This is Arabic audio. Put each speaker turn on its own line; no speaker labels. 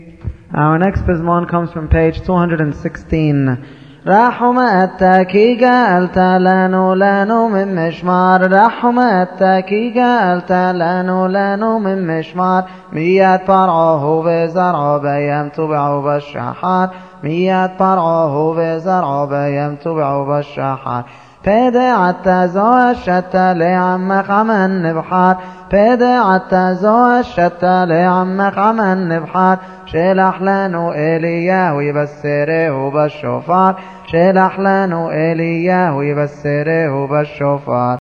Our next psalm comes from page 216. رحمتك قالت لانو من مشمار رحمتك قالت لانو من مشمار 100 فرعه وزرعه بيم تبعه بالشحار 100 فرعه وزرعه بيم تبعه بالشحار فدعت زوجت لعمك عمن بحار فدعت زوجت لعمك عمن بحار شلح لانو إلياه ويبسره بالشفار شلح لانو إلياه ويبسره بالشفار